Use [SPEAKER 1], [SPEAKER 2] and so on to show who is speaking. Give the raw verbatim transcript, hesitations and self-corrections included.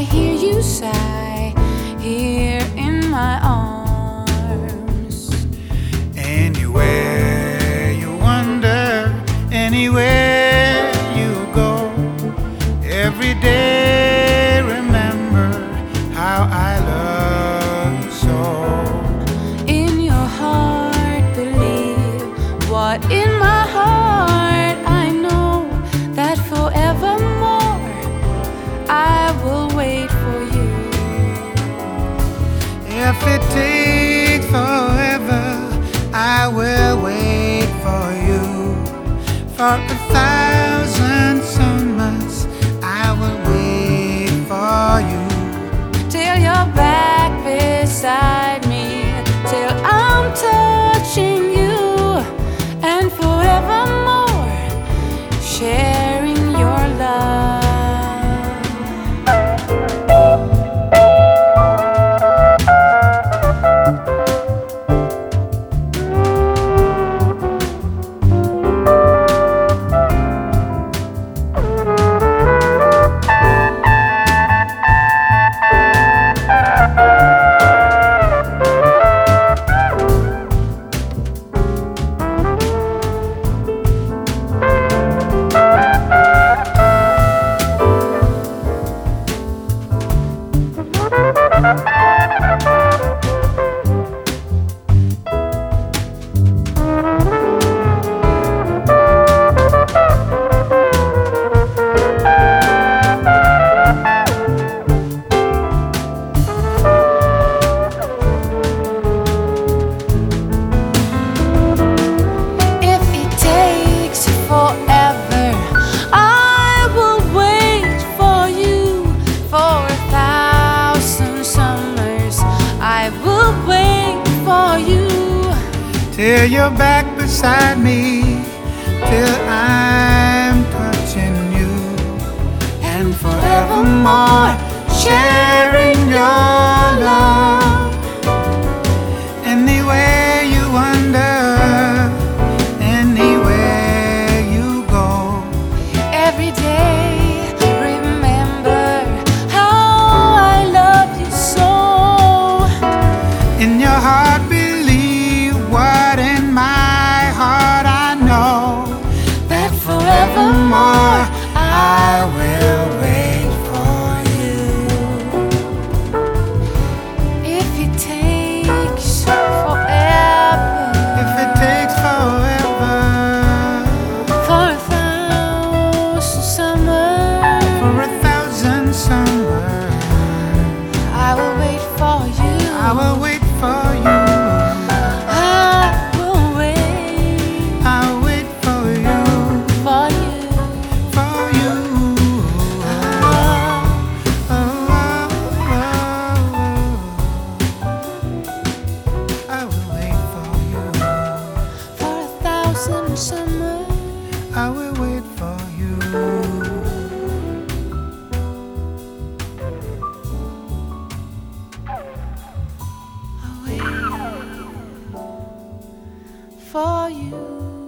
[SPEAKER 1] hear you sigh here in my arms.
[SPEAKER 2] Anywhere you wander, anywhere you go, every day remember how I love you so.
[SPEAKER 1] In your heart, believe what in my heart I know, that forevermore I will wait for you.
[SPEAKER 2] If it takes forever, I will wait for you. For a thousand summers, I will wait for you.
[SPEAKER 1] Till you're back beside me, till I'm touching you, and forevermore sharing your love.
[SPEAKER 2] Till you're back beside me, till I'm touching you, and forevermore sharing your love. Anywhere you wander, anywhere you go,
[SPEAKER 1] every day remember how I love you so.
[SPEAKER 2] In your heart believe what in my heart I know, that forevermore I will wait for you.
[SPEAKER 1] If it takes forever,
[SPEAKER 2] If it takes forever,
[SPEAKER 1] for a thousand summers,
[SPEAKER 2] for a thousand summers,
[SPEAKER 1] I will wait for you.
[SPEAKER 2] I will wait for you.
[SPEAKER 1] Summer,
[SPEAKER 2] I will wait for you.
[SPEAKER 1] I'll wait for you.